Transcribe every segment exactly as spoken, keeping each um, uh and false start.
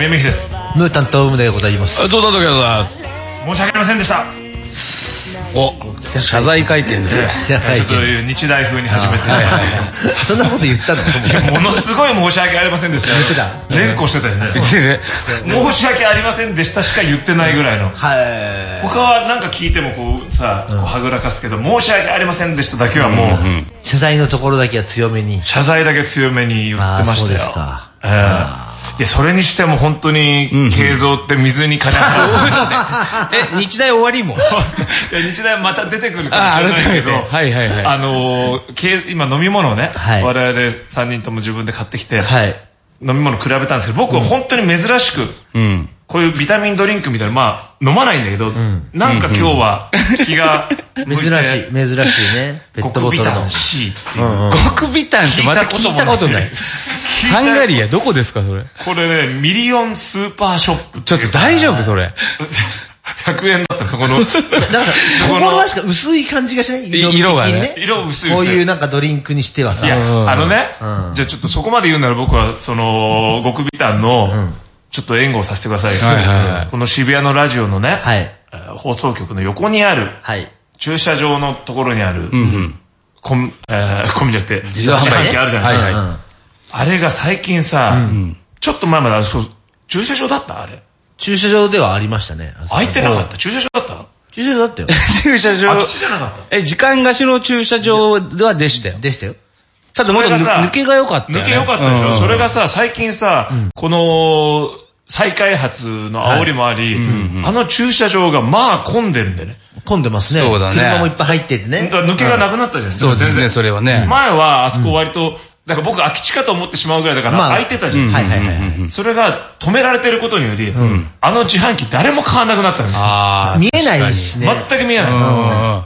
宮美です。 ムータントウムでございます。 どうぞどうぞどうぞ。 申し訳ありませんでした。 お、謝罪会見ですね。 謝罪会見。ちょっと日大風に始めてそんなこと言ったの？ ものすごい申し訳ありませんでしたよ。言ってた。連呼してたよね。申し訳ありませんでしたしか言ってないぐらいの。他はなんか聞いてもこうさ、はぐらかすけど、申し訳ありませんでしただけはもう謝罪のところだけは強めに。 謝罪だけ強めに言ってましたよ。そうですか。いや、それにしても本当に慶三って水に金ある。え、日大終わりも。 日大また出てくるかもしれないけど、はいはいはい。あの今飲み物をね、我々さんにんとも自分で買ってきて飲み物比べたんですけど、僕は本当に珍しくこういうビタミンドリンクみたいな、まあ飲まないんだけど、なんか今日は気が珍しい珍しいね。 ペットボトルの C っていう。 極ビタンってまた聞いたことない。ハンガリーやどこですかそれ？ これね、ミリオンスーパーショップ。 ちょっと大丈夫それ？ ひゃくえんだったそこの。なんかそこの確か薄い感じがしない？ 色がね。 色薄い。 こういうなんかドリンクにしてはさ。 いや、あのね、じゃあちょっとそこまで言うなら僕はその極ビタンのちょっと援護をさせてください。この渋谷のラジオのね、放送局の横にある駐車場のところにあるコンビじゃなくて自販機あるじゃないですか。あれが最近さ、ちょっと前まで駐車場だったあれ。 駐車場ではありましたね。 空いてなかった？駐車場だった？ 駐車場だったよ。 駐車場。 空き地じゃなかった？ え、時間貸しの駐車場ではでしたよ。 でしたよ。 ただもっと抜けが良かったよね。 抜け良かったでしょ。それがさ、最近さ、この再開発の煽りもあり、あの駐車場がまあ混んでるんでね。 混んでますね。 そうだね。 車もいっぱい入っててね。 抜けがなくなったじゃん。 そうですね、それはね。 前はあそこ割と、だから僕空き地かと思ってしまうぐらいだから空いてたじゃん。はいはいはい。それが止められてることにより、あの自販機誰も買わなくなったんですよ。 見えないしね。 全く見えない。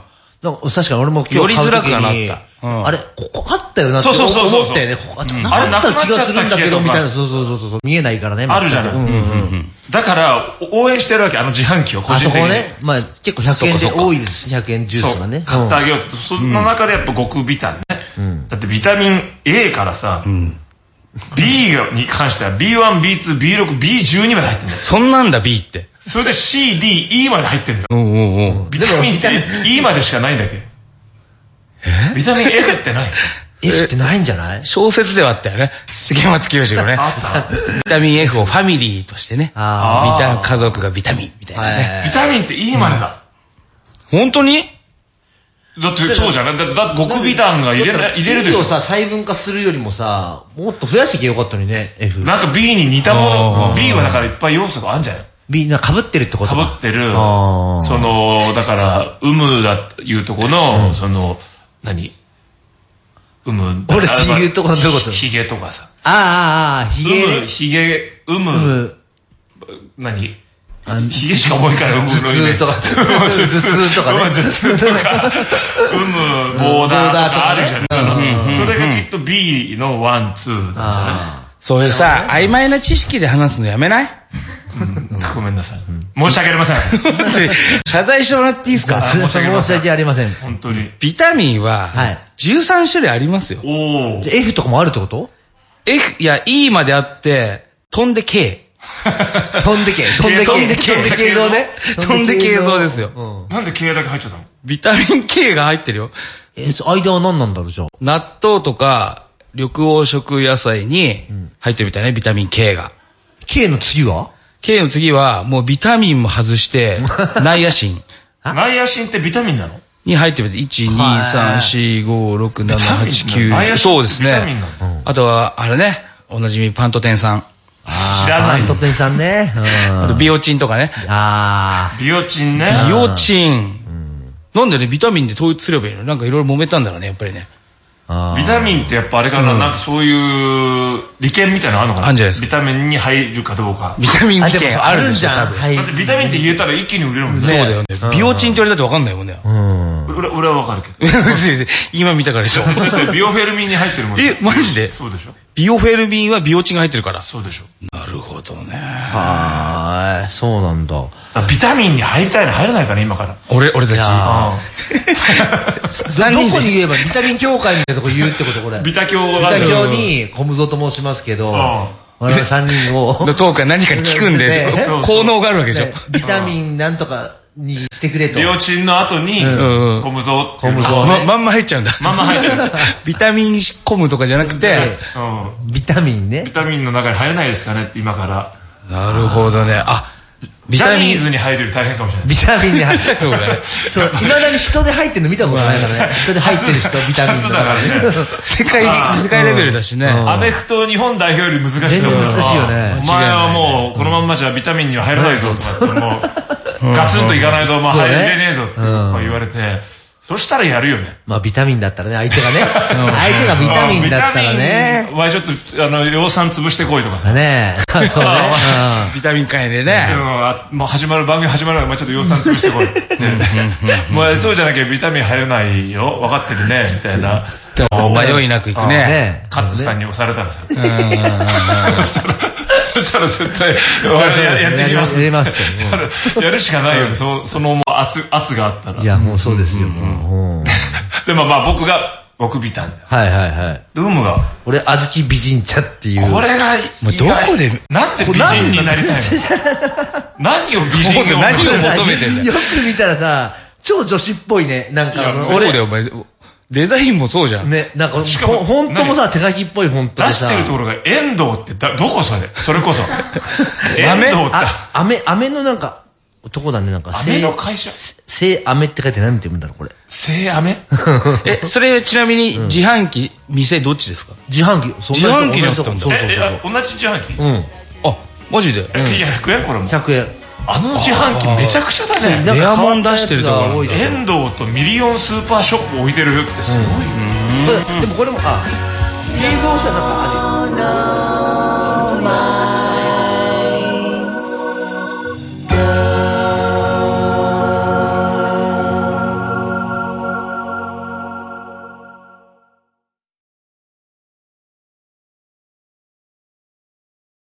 確かに俺も今日買う時に、あれ、ここあったよなって思ったよね。あれなかった気がするんだけど、みたいな。そうそうそうそう。見えないからね。 あるじゃない。だから、応援してるわけ、あの自販機を個人的に。 あそこね。まあ結構ひゃくえんで多いです。ひゃくえんジュースがね。 買ってあげようと。その中でやっぱ極ビタンね。だってビタミン A からさ、B に関しては ビーワン、ビーツー、ビーシックス、ビーじゅうに まで入ってるんだよ。 そんなんだ B って。 それで C、D、E まで入ってるんだよ。ビタミンって E までしかないんだっけ？ビタミン F ってない？ F ってないんじゃない？ 小説ではあったよね。重松清のね。ビタミン F をファミリーとしてね。ビタ家族がビタミンみたいなね。 ビタミンって E までだ。 本当に？ だってそうじゃん。だって極ビタンが入れるでしょ。 E をさ、細分化するよりもさ、もっと増やしてきゃよかったのにね、F。 なんか B に似たもの。B はだからいっぱい要素があるんじゃない ？B、な、被ってるってこと？ 被ってる。その、だから、有無だというとこの、その、何有無。 俺っていうところどういうこと？ ヒゲとかさ。 ああ、ああ、ヒゲ。 ヒゲ、有無。何ヒゲしか思いから有無の頭痛とか。頭痛とかね。 頭痛とか。有無、ボーダーとかあるじゃん。それがきっと B のワン、ツーなんじゃない？ そういうさ、曖昧な知識で話すのやめない？ ごめんなさい。申し訳ありません。 謝罪してもらっていいですか？ 申し訳ありません。 本当に。 ビタミンはじゅうさん種類ありますよ。 おー。F とかもあるってこと？ F、いや、E まであって、飛んで K。 飛んで K。飛んで K。飛んで K。飛んで K 像ね。 飛んで K 像ですよ。 なんで K だけ入っちゃったの？ ビタミン K が入ってるよ。 え、間は何なんだろうじゃあ。 納豆とか、緑黄色野菜に入ってるみたいね、ビタミン K が。 K の次は？ K の次は、もうビタミンも外して、ナイアシン。 ナイアシンってビタミンなの？ に入ってる。いち、に、さん、し、ご、ろく、なな、はち、きゅう。そうですね。あとは、あれね、おなじみパントテン酸。 知らない。 パントテン酸ね。 あとビオチンとかね。 ああ。ビオチンね。 ビオチン。なんでね、ビタミンで統一すればいいの？なんかいろいろ揉めたんだろうね、やっぱりね。 ビタミンってやっぱあれかな、なんかそういう利権みたいなのあるのかな？ あるんじゃないですか。 ビタミンに入るかどうか。 ビタミン利権あるんじゃん。 だってビタミンって言えたら一気に売れるもんね。 そうだよね。ビオチンって言われたってわかんないもんね。 俺はわかるけど。 今見たからでしょ。 ちょっとビオフェルミンに入ってるもんね。 え、マジで？ そうでしょ。 ビオフェルミンはビオチンが入ってるから。 そうでしょ。 なるほどね。 はーい、そうなんだ。 ビタミンに入りたいの入れないかね、今から。 俺、俺たち。 どこに言えばビタミン協会みたいなとこ言うってことこれ。 ビタ協が。ビタ協にコムゾと申しますけど、 我々さんにんを。 のトークは何かに聞くんで、効能があるわけでしょ。 ビタミンなんとかにしてくれと。 病賃の後に、込むぞ。 込むぞ。 まんま入っちゃうんだ。 まんま入っちゃう。 ビタミン込むとかじゃなくて、 ビタミンね。 ビタミンの中に入れないですかねって今から。 なるほどね。あ、 ビタミンズに入るより大変かもしれない。 ビタミンに入ってる方がね。そう、未だに人で入ってるの見たことないからね。人で入ってる人、ビタミンズだからね。 世界、世界レベルだしね。 アメフト日本代表より難しいと思う。 全然難しいよね。 お前はもう、このまんまじゃビタミンには入らないぞとかって、もう、ガツンといかないと、まあ入れねえぞって言われて、そしたらやるよね。 まあビタミンだったらね、相手がね。相手がビタミンだったらね。 お前ちょっと、あの、養酸潰してこいとかさ。 ねえ。そうね。 ビタミン会でね。 もう始まる、番組始まる前、お前ちょっと養酸潰してこいって。もうそうじゃなきゃビタミン入らないよ。分かってるね。みたいな。 迷いなくいくね。 カッツさんに押されたらさ。そしたら絶対、やってみます。 やりましたよ。やるしかないよね。その圧、圧があったら。 いや、もうそうですよ。 でもまあ僕が、僕ビタンだ。はいはいはい。 ルームが。 俺、あずき美人茶っていう。 これが、 どこで、 なんで美人になりたいの何を美人を何を求めてんだよ。よく見たらさ、超女子っぽいね。なんか、 俺でお前、デザインもそうじゃん。 ね、なんか、しかも、フォントもさ、手書きっぽいフォントでさ。 出してるところが、遠藤ってだ、どこそれそれこそ。遠藤って。 あめ、あめのなんか、男だね、なんか。 アメの会社聖アメって書いて何て読むんだろう、これ。 聖アメえ、それちなみに自販機、店どっちですか？ 自販機。 自販機にあったんだ。 そうそうそう。同じ自販機？ うん。 あ、マジで？ え、ひゃくえんこれも。 ひゃくえん。 あの自販機めちゃくちゃだね。 レアもん出してるところ。 遠藤とミリオンスーパーショップ置いてるってすごい。 でもこれも、あ、製造者なんかあるよ。